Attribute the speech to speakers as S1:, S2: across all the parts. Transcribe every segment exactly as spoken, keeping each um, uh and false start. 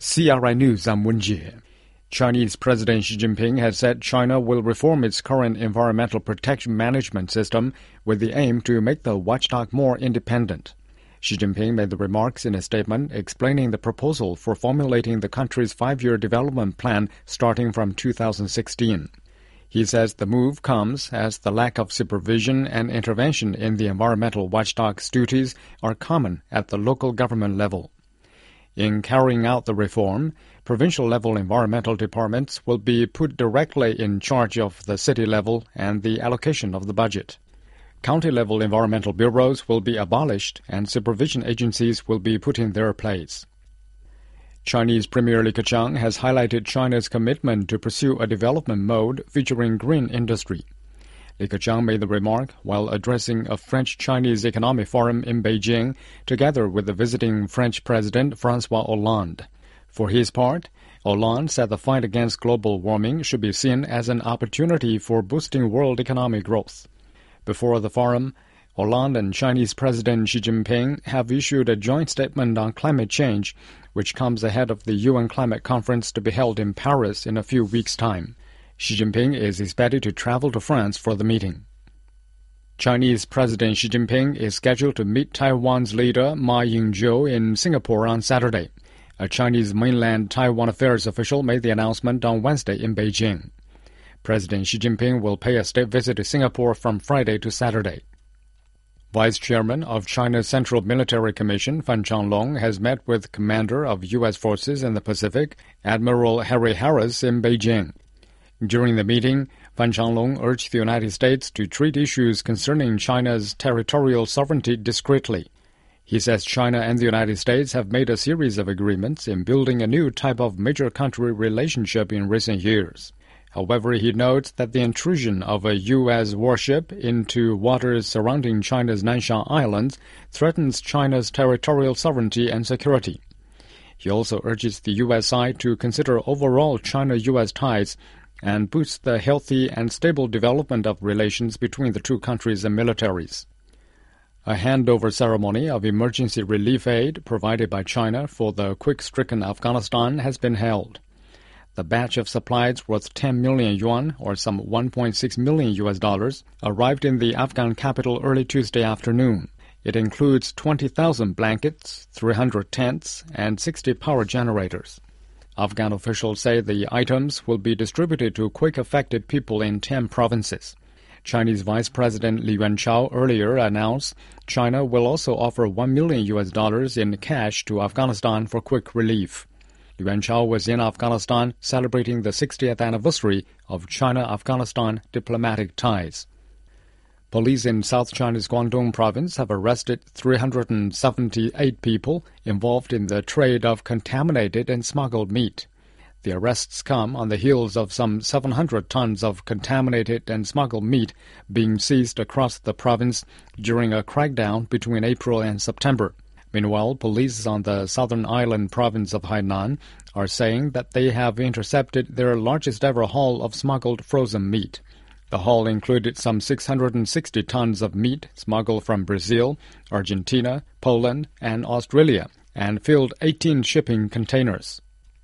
S1: C R I News, I'm Wen Jie. Chinese President Xi Jinping has said China will reform its current environmental protection management system with the aim to make the watchdog more independent. Xi Jinping made the remarks in a statement explaining the proposal for formulating the country's five-year development plan starting from two thousand sixteen. He says the move comes as the lack of supervision and intervention in the environmental watchdog's duties are common at the local government level. In carrying out the reform, provincial-level environmental departments will be put directly in charge of the city level and the allocation of the budget. County-level environmental bureaus will be abolished and supervision agencies will be put in their place. Chinese Premier Li Keqiang has highlighted China's commitment to pursue a development mode featuring green industry. Li Keqiang made the remark while addressing a French-Chinese economic forum in Beijing together with the visiting French President François Hollande. For his part, Hollande said the fight against global warming should be seen as an opportunity for boosting world economic growth. Before the forum, Hollande and Chinese President Xi Jinping have issued a joint statement on climate change, which comes ahead of the U N climate conference to be held in Paris in a few weeks' time. Xi Jinping is expected to travel to France for the meeting. Chinese President Xi Jinping is scheduled to meet Taiwan's leader Ma Ying-jeou in Singapore on Saturday. A Chinese mainland Taiwan affairs official made the announcement on Wednesday in Beijing. President Xi Jinping will pay a state visit to Singapore from Friday to Saturday. Vice Chairman of China's Central Military Commission, Fan Changlong, has met with Commander of U S forces in the Pacific, Admiral Harry Harris, in Beijing. During the meeting, Fan Changlong urged the United States to treat issues concerning China's territorial sovereignty discreetly. He says China and the United States have made a series of agreements in building a new type of major country relationship in recent years. However, he notes that the intrusion of a U S warship into waters surrounding China's Nanshan Islands threatens China's territorial sovereignty and security. He also urges the U S side to consider overall China-U S ties and boost the healthy and stable development of relations between the two countries and militaries. A handover ceremony of emergency relief aid provided by China for the quick-stricken Afghanistan has been held. The batch of supplies worth ten million yuan, or some one point six million U S dollars, arrived in the Afghan capital early Tuesday afternoon. It includes twenty thousand blankets, three hundred tents, and sixty power generators. Afghan officials say the items will be distributed to quake-affected people in ten provinces. Chinese Vice President Li Yuanchao earlier announced China will also offer one million U S dollars in cash to Afghanistan for quick relief. Li Yuanchao was in Afghanistan celebrating the sixtieth anniversary of China-Afghanistan diplomatic ties. Police in South China's Guangdong province have arrested three hundred seventy-eight people involved in the trade of contaminated and smuggled meat. The arrests come on the heels of some seven hundred tons of contaminated and smuggled meat being seized across the province during a crackdown between April and September. Meanwhile, police on the southern island province of Hainan are saying that they have intercepted their largest-ever haul of smuggled frozen meat. The haul included some six hundred sixty tons of meat smuggled from Brazil, Argentina, Poland, and Australia, and filled eighteen shipping containers.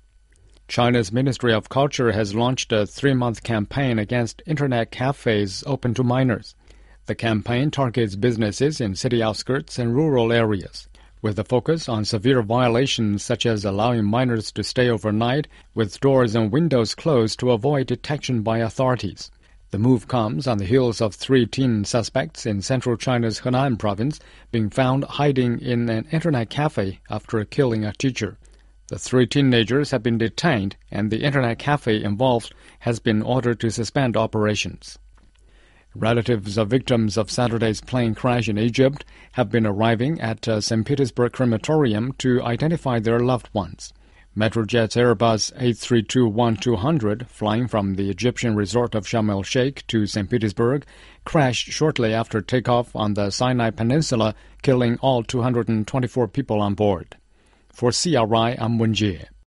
S1: China's Ministry of Culture has launched a three-month campaign against Internet cafes open to minors. The campaign targets businesses in city outskirts and rural areas, with a focus on severe violations such as allowing minors to stay overnight with doors and windows closed to avoid detection by authorities. The move comes on the heels of three teen suspects in central China's Henan province being found hiding in an Internet cafe after killing a teacher. The three teenagers have been detained, and the Internet cafe involved has been ordered to suspend operations. Relatives of victims of Saturday's plane crash in Egypt have been arriving at uh, Saint Petersburg crematorium to identify their loved ones. Metrojet's Airbus A three two one two hundred, flying from the Egyptian resort of Sharm el-Sheikh to Saint Petersburg, crashed shortly after takeoff on the Sinai Peninsula, killing all two hundred twenty-four people on board. For C R I, I'm Wen Jie.